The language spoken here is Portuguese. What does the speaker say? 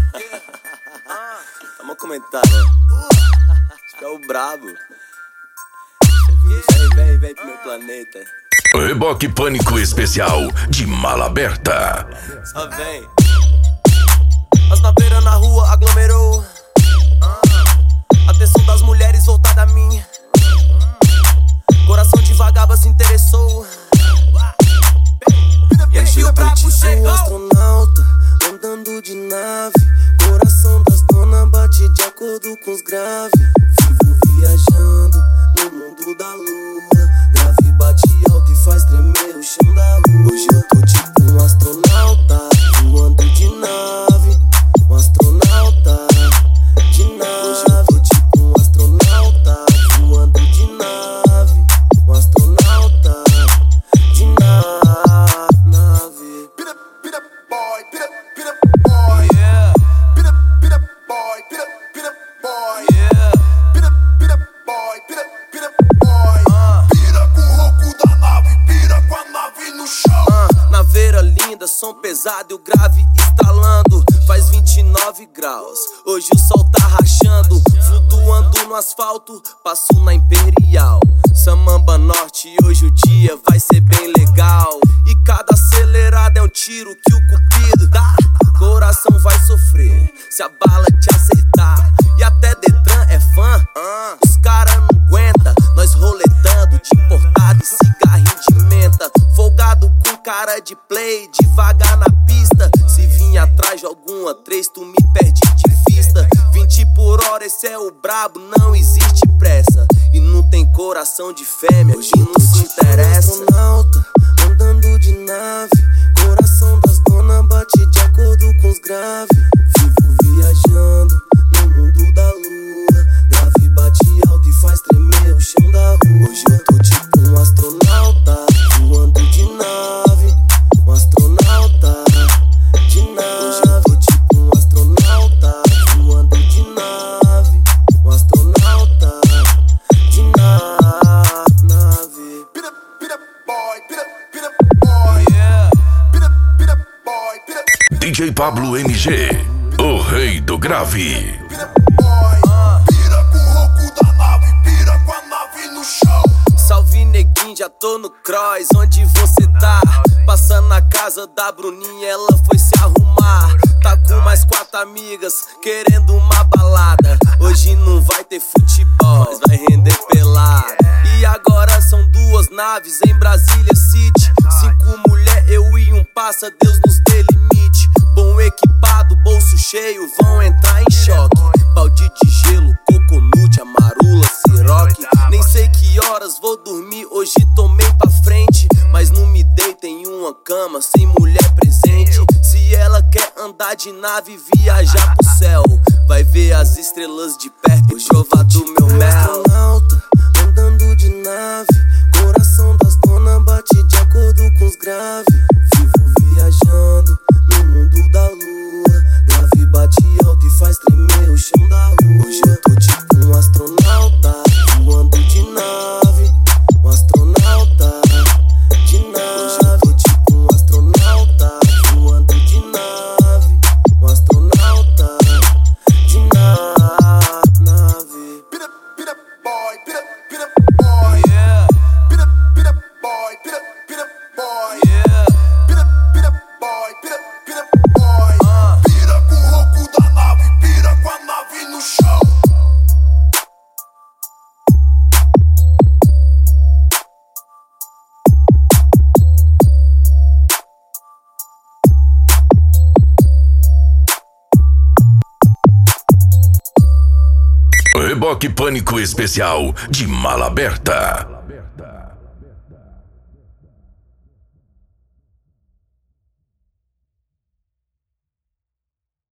Tamo comentário. Acho que é o brabo. Vem pro meu planeta. Reboque Pânico Especial de Mala Aberta. Só vem. As naveiras na rua aglomerou. Atenção das mulheres voltada a mim. Coração de vagaba se interessou. E hoje eu tô tipo um astronauta, andando de nave. Coração das donas bate de acordo com os graves. Vivo viajando no mundo da lua. Grave bate alto e faz tremer o chão da rua. Hoje eu tô tipo um astronauta, voando de nave. Um astronauta de nave. Hoje eu tô tipo um astronauta, voando de nave. Um astronauta de nave. Pit up boy, pit up boy, yeah. Pit up boy, pit up boy, yeah. Pit up boy, pit up boy. Pira com o ronco da nave, pira com a nave no chão. Naveira linda, som pesado e o grave estralando. Faz 29 graus, hoje o sol tá rachando. Flutuando no asfalto, passo na Imperial. Samamba Norte, hoje o dia vai ser bem legal. E cada acelerada é um tiro que o cupido dá. Coração vai sofrer se a bala te acertar. E até Detran é fã, os cara não aguenta. Nós roletando de importado e cigarrinho de menta. Folgado com cara de play, devagar na pista. Se vir atrás de alguma 3, tu me perde de vista. 20 por hora, esse é o brabo, não existe pressa. E não tem coração de fêmea, hoje não se interessa. Astronauta, andando de nave. Coração das donas bate de acordo com os graves. Vivo viajando no mundo da lua. Grave bate alto e faz tremer o chão da rua. Hoje eu tô tipo um astronauta, voando de nave. Um astronauta de nave. Hoje eu tô tipo um astronauta, voando de nave. Um astronauta de nave. Pit up boy, pit up boy, yeah. Pit up boy, pit up. DJ Pablo MG, o rei do grave. Pira com o ronco da nave, pira com a nave no chão. Salve neguinho, já tô no cross, onde você tá? Passando na casa da Bruninha, ela foi se arrumar. Tá com mais 4 amigas, querendo uma balada. Hoje não vai ter futebol, mas vai render pelada. E agora são 2 naves em Brasília City. 5 mulher, eu e um passa, Deus nos dê limite. Bom equipado, bolso cheio, vão entrar em choque. Balde de gelo, coconut, amarula, siroque. Nem sei que horas vou dormir, hoje tomei pra frente. Mas não me deito em uma cama sem mulher presente. Se ela quer andar de nave e viajar pro céu, vai ver as estrelas de perto e provar do meu mel. Astronauta, andando de nave. Coração das donas bate de acordo com os graves. Vivo viajando no mundo da lua. Grave bate alto e faz tremer o chão da rua. Hoje eu tô tipo um astronauta, voando de nave. Um astronauta de nave. Hoje eu tô tipo um astronauta, voando de nave. Um astronauta de nave. Pit up boy, pit up boy, yeah. Pit up boy, pit up boy, yeah. Pit up boy, pit up boy. Pira com o ronco da nave, pira com a nave no chão. Reboque Pânico Especial de Mala Aberta.